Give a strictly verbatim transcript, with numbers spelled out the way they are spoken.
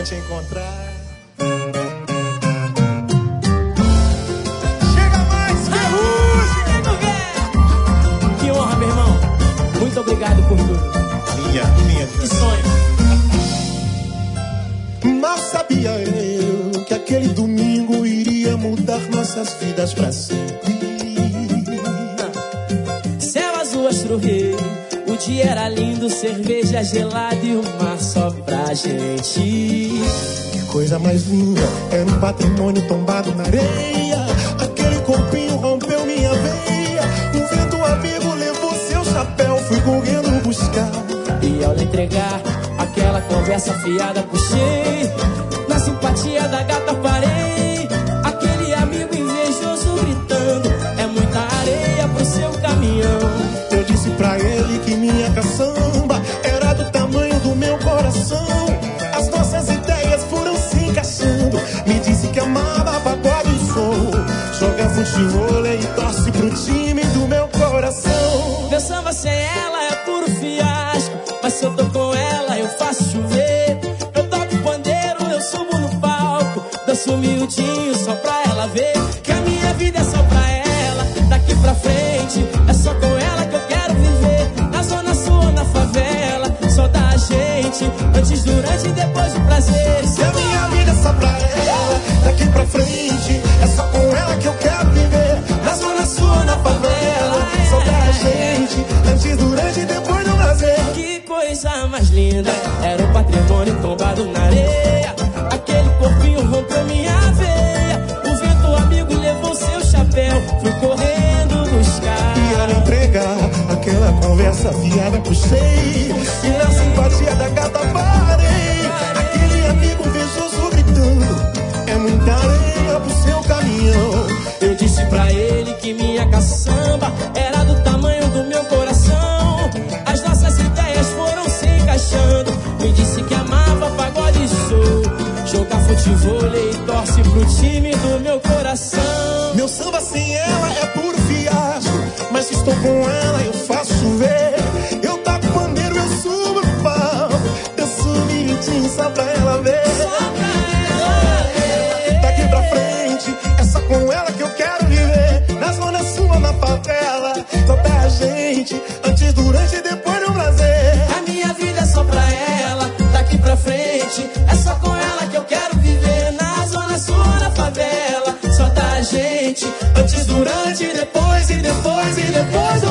te encontrar. Que honra, meu irmão. Muito obrigado por tudo. Minha, minha. Que sonho. Mal sabia eu que aquele domingo iria mudar nossas vidas pra sempre. Céu azul, astro rei. O dia era lindo, cerveja gelada e o mar só pra gente. Que coisa mais linda, era um patrimônio tombado na areia. Aquele corpinho rompeu minha veia. Um vento amigo levou seu chapéu, fui correndo buscar. E ao lhe entregar aquela conversa fiada, puxei. Na simpatia da gata parei. Aquele amigo invejoso gritando: é muita areia pro seu caminhão. Eu disse pra ele que minha caçamba era do tamanho do meu coração. As nossas ideias foram se encaixando. Me disse que amava pagode e soul, joga futebol e torce pro time do meu coração. Meu samba sem ela é puro fiasco, mas se eu tô com ela eu faço chover. Eu toco pandeiro, eu subo no palco, danço miudinho só pra ela ver que a minha vida é só pra ela. Daqui pra frente é só com ela que eu quero viver. Na zona sul ou na favela, só dá a gente antes, durante e depois do prazer. Se a minha vida é só pra ela, daqui pra frente é só com ela que eu quero viver. Na zona sul ou na favela, só dá a gente antes, durante e depois do prazer. Que coisa mais linda, era um patrimônio tombado na areia. Aquele corpinho rompeu minha veia. O vento amigo levou seu chapéu, fui correndo buscar. E ao entregar aquela conversa fiada, puxei. E na simpatia da gata parei. Aquele amigo invejoso gritando: é muita areia pro seu caminhão. Eu disse pra ele que minha caçamba era do tamanho do meu coração. As nossas ideias foram se encaixando. Me disse que amava pagode e soul, jogar futebol e torce pro time do meu coração. Meu samba sem ela é puro fiasco, mas se estou com ela eu faço chover. Eu taco pandeiro, eu subo no palco, danço miudinho só pra ela ver. Daqui pra frente é só com ela que eu quero viver. Na zona sul ou na favela, só dá a gente antes, durante e depois do prazer. A minha vida é só pra ela, daqui pra frente é só com ela que eu quero viver. Na zona sul ou na favela, só dá a gente antes, durante e depois, e depois, e depois do